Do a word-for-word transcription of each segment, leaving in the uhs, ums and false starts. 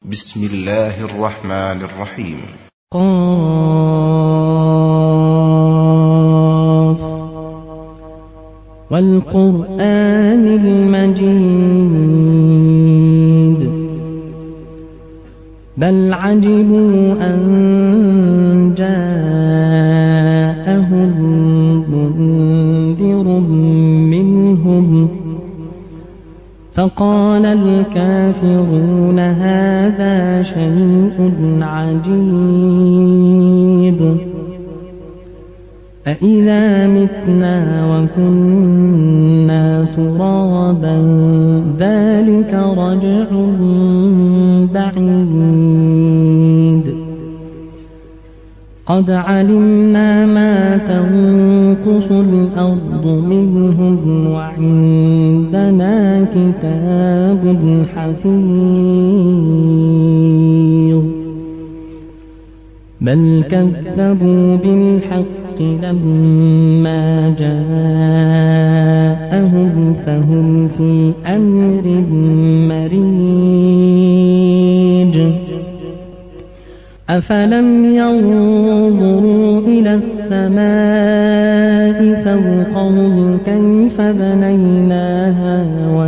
بسم الله الرحمن الرحيم. قاف والقرآن المجيد بل عجبوا أن جاءهم منذر منهم فقال الكافرون هذا شيء عجيب أإذا متنا وكنا ترابا ذلك رجع بعيد قد علمنا ما تنقص الأرض منهم وعندنا كتاب حفيظ بل كذبوا بالحق لما جاءهم فهم في أمر مريج أفلم ينظروا إلى السماء فوقهم كيف بنيناها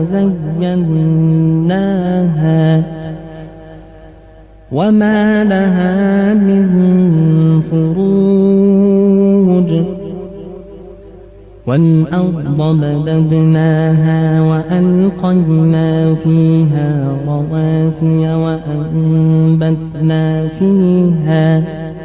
وزيناها وما لها من فروج والأرض مددناها وألقينا فيها رواسي وأنبتنا فيها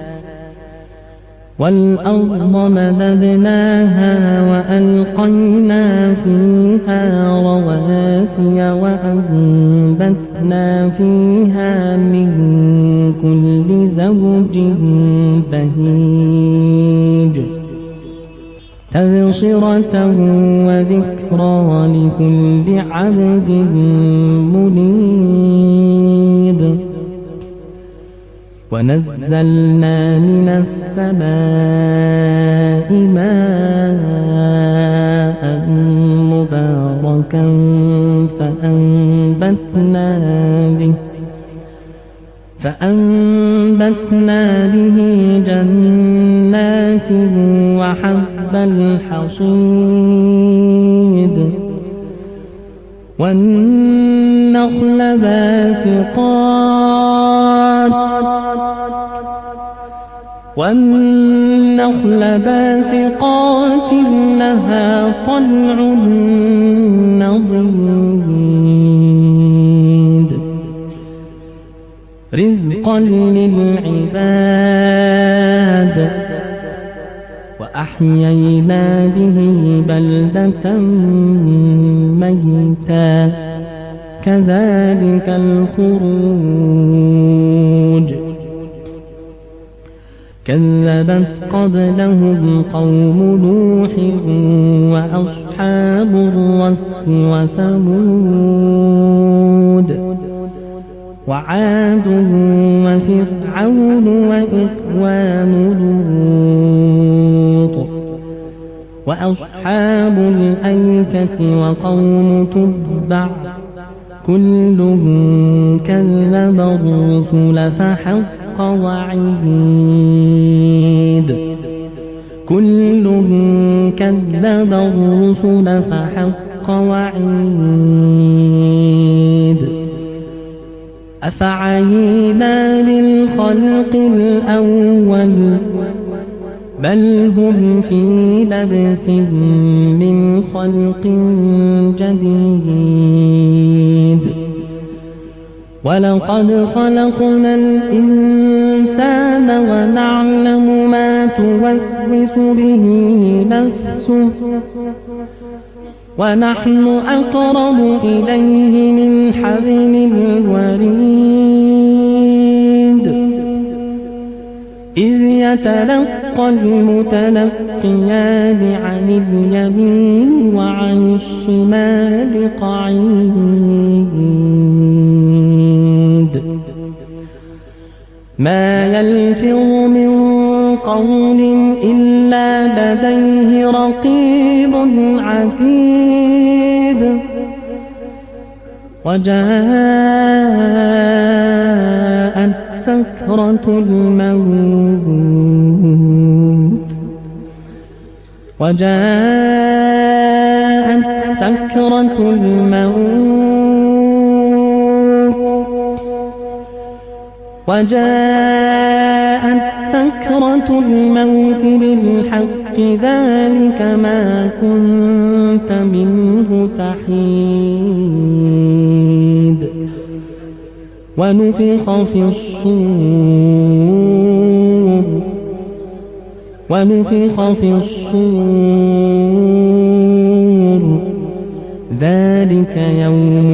والأرض مددناها وألقينا فيها رواسي وأنبتنا فيها من كل زوج بهيج تبصرة وذكرى لكل عبد منيب ونزلنا من السماء ماء مباركا فأنبتنا به فأنبتنا به جنات وحب الحصيد والنخل باسقات والنخل باسقات لها طلع نضيد رزقا للعباد وأحيينا به بلدة ميتا كذلك الخروج كذبت قبلهم قوم نوح وأصحاب الرس وثمود وعاد وفرعون وإخوان لوط وأصحاب الأيكة وقوم تبع كلهم كذب الرسل فحق وعيد كلهم كذب الرسل فحق وعيد أفعينا للخلق الأول بل هم في لبس من خلق جديد ولقد خلقنا الإنسان ونعلم ما توسوس به نفسه ونحن أقرب إليه من حبل الوريد إذ يتلقى المتلقيان عن اليمين وعن الشمال قعيد ما يلفظ من قول إلا لديه رقيب عتيد وجاء سكرة الموت وجاءت سكرة الموت وجاءت سكرة الموت بالحق ذلك ما كنت منه تحيد ونفخ في الصور ونفخ في الصور ذلك يوم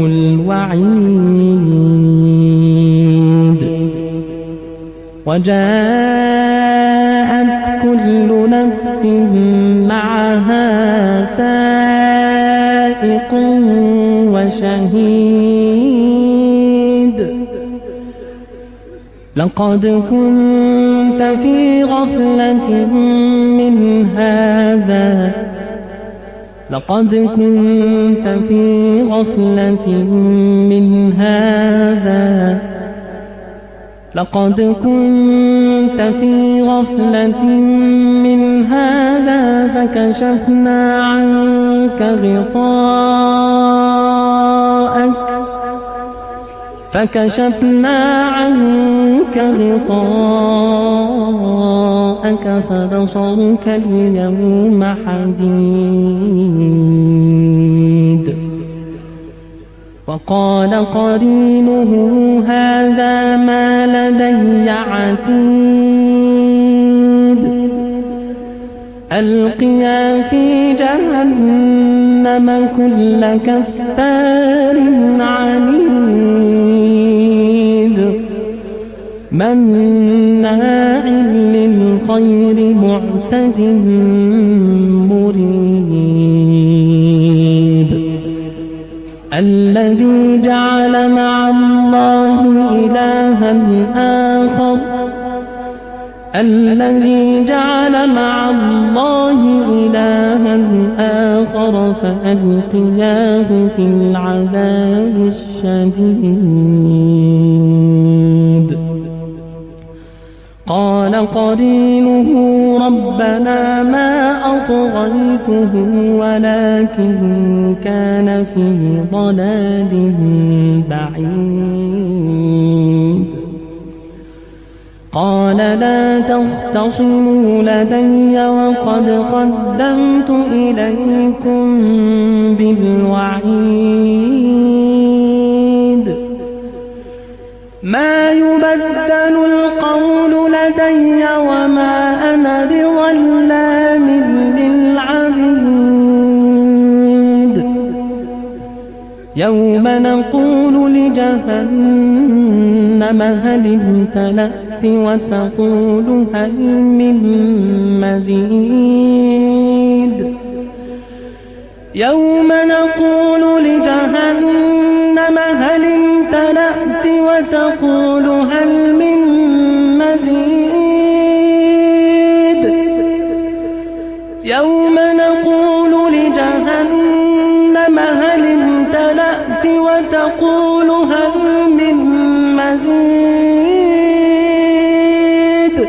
الوعيد وجاءت كل نفس معها سائق وشهيد لقد كنت في غفلة من هذا لقد كنت في غفلة من هذا لقد كنت في غفلة من هذا فكشفنا عنك غطاءك فكشفنا عنك غطاءك فبصرك اليوم حديد وقال قرينه هذا ما لدي عتيد ألقيا في جهنم كل كفار عنيد مناع للخير معتد مريب الذي جعل مع الله إلها آخر الذي جعل مع الله إلها آخر فألقياه في العذاب الشديد قال قرينه ربنا ما أطغيته ولكن كان في ضلال بعيد قال لا تختصموا لدي وقد قدمت إليكم بالوعيد ما يبدل القول لدي وما أنا بظلام للعبيد يوم نقول لجهنم هل امتلأت وتقول هل من مزيد يوم نقول لجهنم هل امتلأت وتقول هل من مزيد يوم نقول لجهنم هل امتلأت وتقول هل من مزيد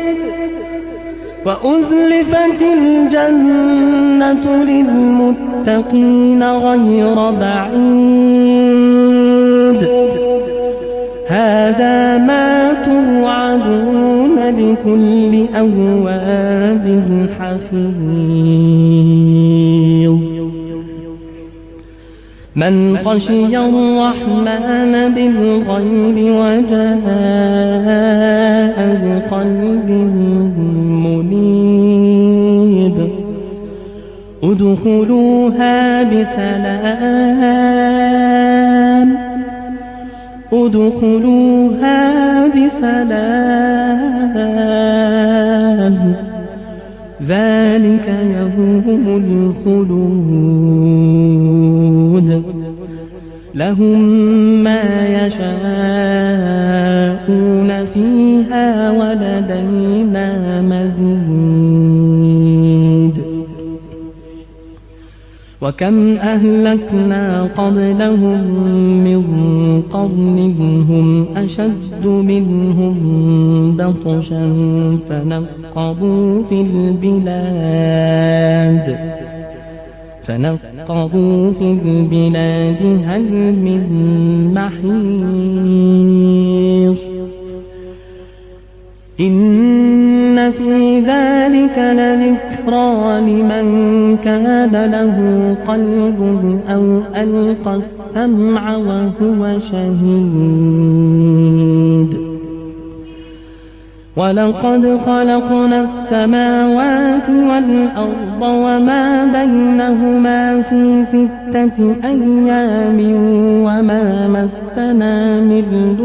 وأزلفت الجنة للمتقين غير بعيد هذا ما توعدون لكل أواب حفيظ من خشي الرحمن بالغيب وجاء بقلب منيب ادخلوها بسلام ادخلوها بسلام ذلك يوم الخلود لهم ما يشاءون فيها ولدينا مزيد وكم أهلكنا قبلهم من قرن هم أشد منهم بطشا فنقبوا في البلاد فنقبوا في البلاد هل من محيص إن في ذلك لذكرى لمن كان له قلب أو ألقى السمع وهو شهيد ولقد خلقنا السماوات والأرض وما بينهما في ستة أيام وما مسنا من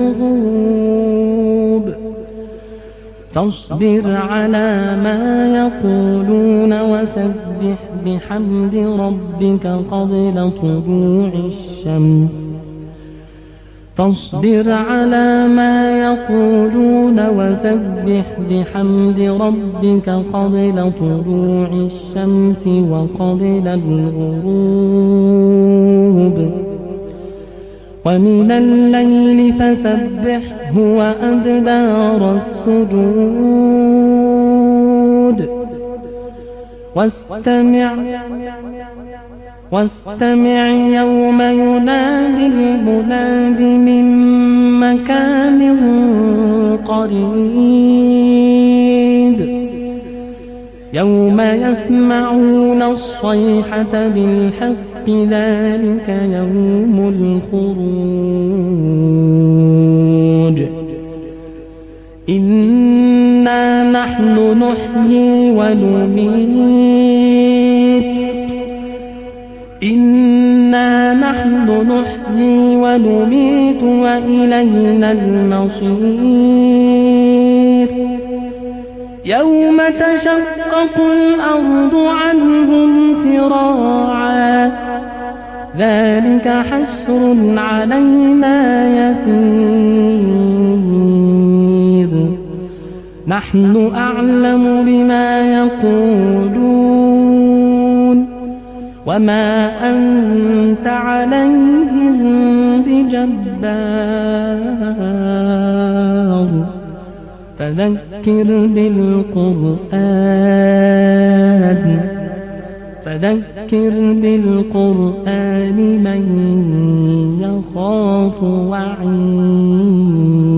لغوب فاصبر على ما يقولون وسبح بحمد ربك قبل طلوع الشمس فاصبر على ما يقولون وسبح بحمد ربك قبل طلوع الشمس وقبل الغروب ومن الليل فسبحه وأدبار السجود واستمع واستمع يوم ينادي المناد من مكان قريب يوم يسمعون الصيحة بالحق ذلك يوم الخروج إنا نحن نحيي ونميت إنا نحن نحيي ونميت وإلينا المصير يوم تشقق الأرض عنهم سراعا ذلك حشر علينا يسير نحن أعلم بما يقولون وما أنت عليهم بجبار فذكر بالقرآن فذكر بالقرآن من يخاف وعيد